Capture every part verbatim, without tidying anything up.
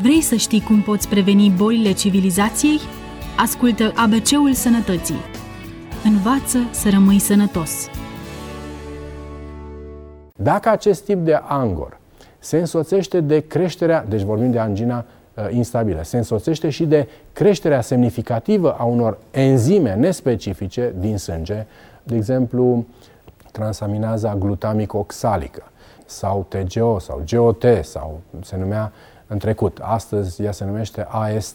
Vrei să știi cum poți preveni bolile civilizației? Ascultă A B C-ul Sănătății. Învață să rămâi sănătos. Dacă acest tip de angor se însoțește de creșterea, deci vorbim de angina uh, instabilă, se însoțește și de creșterea semnificativă a unor enzime nespecifice din sânge, de exemplu transaminaza glutamic-oxalică sau T G O sau G O T sau se numea în trecut, astăzi ea se numește A S T,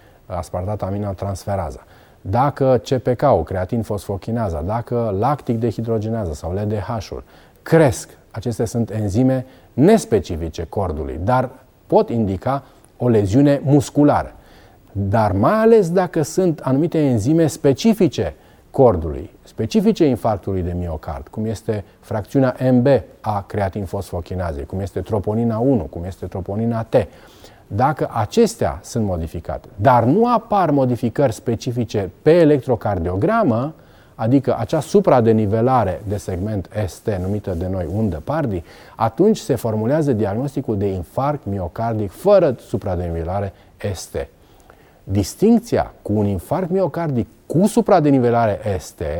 aspartat-aminotransferaza. Dacă C P K-ul, creatin-fosfochinasa, dacă lactic dehidrogenează sau L D H-ul cresc, acestea sunt enzime nespecifice cordului, dar pot indica o leziune musculară. Dar mai ales dacă sunt anumite enzime specifice cordului, specifice infarctului de miocard, cum este fracțiunea M B a creatin-fosfochinazei, cum este troponina unu, cum este troponina T, dacă acestea sunt modificate, dar nu apar modificări specifice pe electrocardiogramă, adică acea supradenivelare de segment S T, numită de noi undă Pardy, atunci se formulează diagnosticul de infarct miocardic fără supradenivelare S T. Distincția cu un infarct miocardic cu supradenivelare S T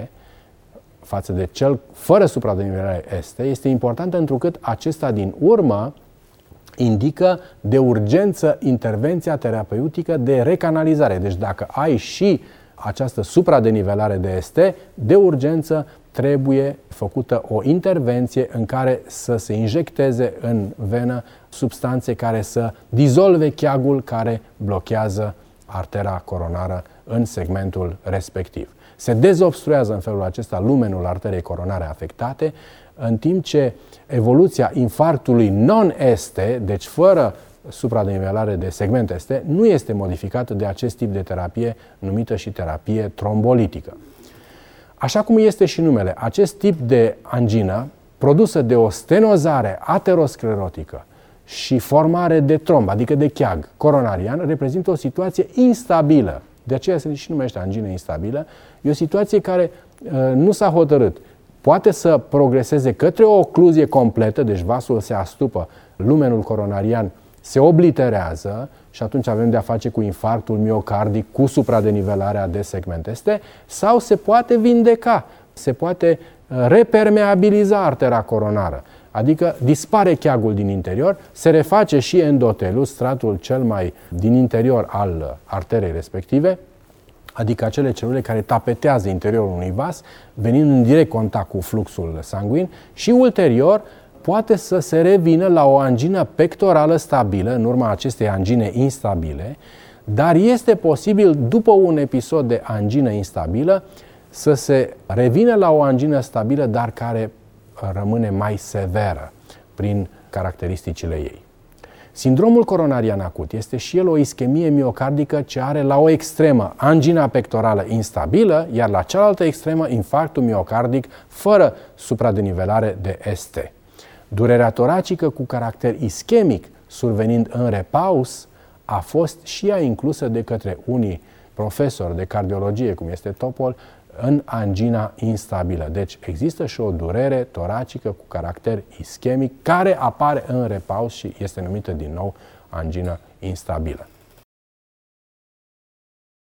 față de cel fără supradenivelare S T este importantă întrucât acesta din urmă indică de urgență intervenția terapeutică de recanalizare. Deci dacă ai și această supradenivelare de S T, de urgență trebuie făcută o intervenție în care să se injecteze în venă substanțe care să dizolve cheagul care blochează artera coronară în segmentul respectiv. Se dezobstruează în felul acesta lumenul arterei coronare afectate, în timp ce evoluția infarctului non-S T, deci fără supradenivelare de segment S T, nu este modificată de acest tip de terapie numită și terapie trombolitică. Așa cum este și numele, acest tip de angină produsă de o stenozare aterosclerotică și formare de tromb, adică de cheag coronarian, reprezintă o situație instabilă. De aceea se și numește angină instabilă. E o situație care uh, nu s-a hotărât. Poate să progreseze către o ocluzie completă, deci vasul se astupă, lumenul coronarian se obliterează și atunci avem de-a face cu infarctul miocardic cu supradenivelarea de segment S T, sau se poate vindeca, se poate repermeabiliza artera coronară, adică dispare cheagul din interior, se reface și endotelul, stratul cel mai din interior al arterei respective, adică acele celule care tapetează interiorul unui vas, venind în direct contact cu fluxul sanguin și ulterior poate să se revină la o angină pectorală stabilă, în urma acestei angine instabile, dar este posibil, după un episod de angină instabilă, să se revină la o angină stabilă, dar care rămâne mai severă prin caracteristicile ei. Sindromul coronarian acut este și el o ischemie miocardică ce are la o extremă angina pectorală instabilă, iar la cealaltă extremă infarctul miocardic fără supradenivelare de S T. Durerea toracică cu caracter ischemic survenind în repaus a fost și ea inclusă de către unii profesori de cardiologie, cum este Topol, în angina instabilă. Deci există și o durere toracică cu caracter ischemic care apare în repaus și este numită din nou angină instabilă.